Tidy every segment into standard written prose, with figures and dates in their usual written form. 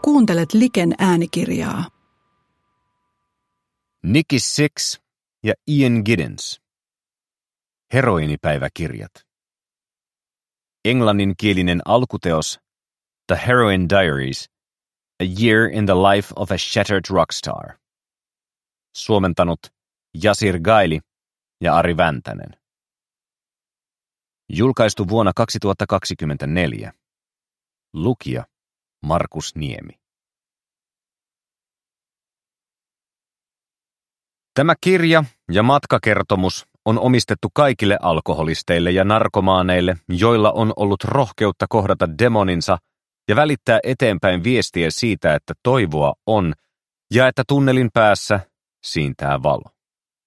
Kuuntelet Liken äänikirjaa. Nikki Sixx ja Ian Giddens. Heroinipäiväkirjat. Englanninkielinen alkuteos The Heroin Diaries, A Year in the Life of a Shattered Rockstar. Suomentanut Jasir Gaili ja Ari Väntänen. Julkaistu vuonna 2024. Lukija Markus Niemi. Tämä kirja ja matkakertomus on omistettu kaikille alkoholisteille ja narkomaaneille, joilla on ollut rohkeutta kohdata demoninsa ja välittää eteenpäin viestiä siitä, että toivoa on ja että tunnelin päässä siintää valo.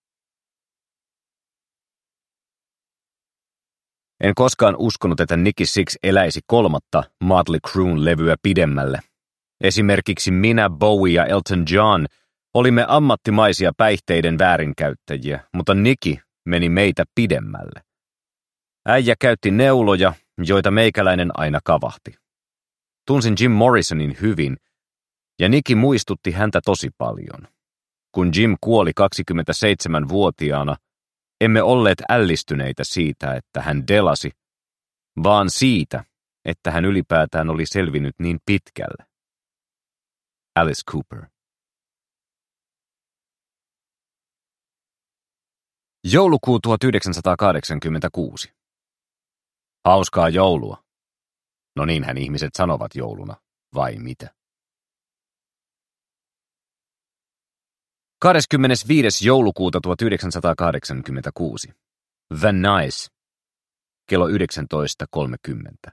En koskaan uskonut, että Nikki Sixx eläisi kolmatta Motley Crue-levyä pidemmälle. Esimerkiksi minä, Bowie ja Elton John olimme ammattimaisia päihteiden väärinkäyttäjiä, mutta Nikki meni meitä pidemmälle. Äijä käytti neuloja, joita meikäläinen aina kavahti. Tunsin Jim Morrisonin hyvin, ja Nikki muistutti häntä tosi paljon. Kun Jim kuoli 27-vuotiaana, emme olleet ällistyneitä siitä, että hän delasi, vaan siitä, että hän ylipäätään oli selvinnyt niin pitkälle. Alice Cooper. Joulukuu 1986. Hauskaa joulua. No niinhän ihmiset sanovat jouluna, vai mitä? 25. joulukuuta 1986. Van Nuys. Kello 19.30.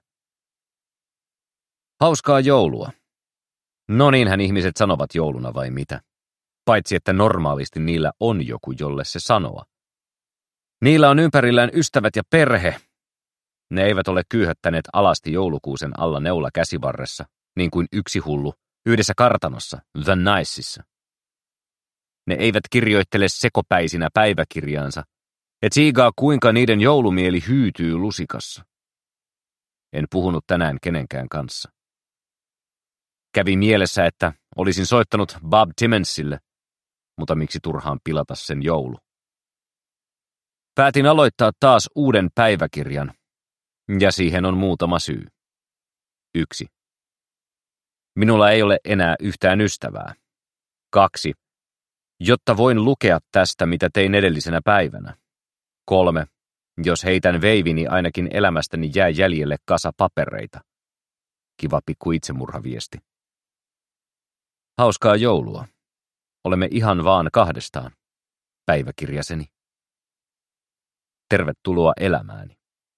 Hauskaa joulua. No niinhän ihmiset sanovat jouluna, vai mitä? Paitsi että normaalisti niillä on joku, jolle se sanoa. Niillä on ympärillään ystävät ja perhe. Ne eivät ole kyyhöttäneet alasti joulukuusen alla neula käsivarressa, niin kuin yksi hullu, yhdessä kartanossa, Van Nuysissa. Ne eivät kirjoittele sekopäisinä päiväkirjaansa, et siigaa kuinka niiden joulumieli hyytyy lusikassa. En puhunut tänään kenenkään kanssa. Kävi mielessä, että olisin soittanut Bob Timmonsille, mutta miksi turhaan pilata sen joulu. Päätin aloittaa taas uuden päiväkirjan, ja siihen on muutama syy. 1. Minulla ei ole enää yhtään ystävää. 2. Jotta voin lukea tästä, mitä tein edellisenä päivänä. 3. Jos heitän veivini, ainakin elämästäni jää jäljelle kasa papereita. Kiva pikku itsemurhaviesti. Hauskaa joulua. Olemme ihan vaan kahdestaan. Päiväkirjaseni. Tervetuloa elämääni.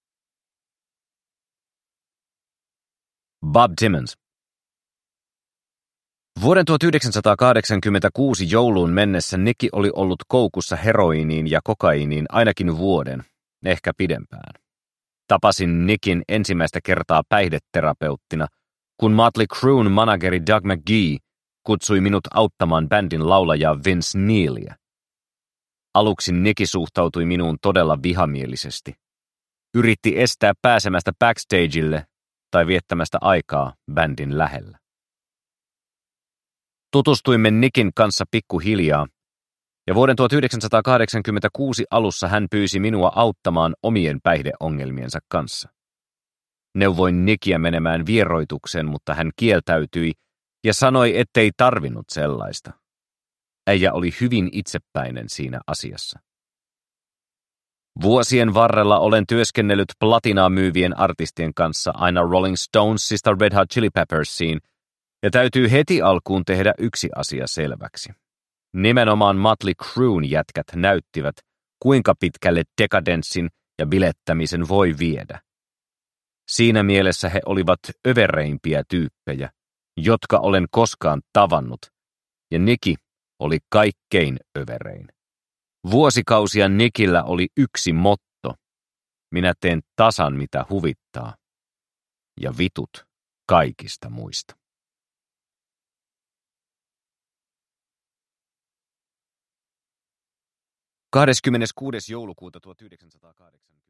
Bob Timmons. Vuoden 1986 jouluun mennessä Nikki oli ollut koukussa heroiniin ja kokaiiniin ainakin vuoden, ehkä pidempään. Tapasin Nickin ensimmäistä kertaa päihdeterapeuttina, kun Motley Cruen manageri Doug McGhee kutsui minut auttamaan bändin laulajaa Vince Neiliä. Aluksi Nikki suhtautui minuun todella vihamielisesti. Yritti estää pääsemästä backstageille tai viettämästä aikaa bändin lähellä. Tutustuimme Nickin kanssa pikkuhiljaa, ja vuoden 1986 alussa hän pyysi minua auttamaan omien päihdeongelmiensa kanssa. Neuvoin Nickiä menemään vieroitukseen, mutta hän kieltäytyi ja sanoi, ettei tarvinnut sellaista. Äijä oli hyvin itsepäinen siinä asiassa. Vuosien varrella olen työskennellyt platinaa myyvien artistien kanssa aina Rolling Stonesista Red Hot Chili Peppersiin, ja täytyy heti alkuun tehdä yksi asia selväksi. Nimenomaan Motley Cruen jätkät näyttivät, kuinka pitkälle dekadenssin ja bilettämisen voi viedä. Siinä mielessä he olivat övereimpiä tyyppejä, jotka olen koskaan tavannut, ja Nikki oli kaikkein överein. Vuosikausia Nickillä oli yksi motto. Minä teen tasan mitä huvittaa, ja vitut kaikista muista. 26. joulukuuta 1980.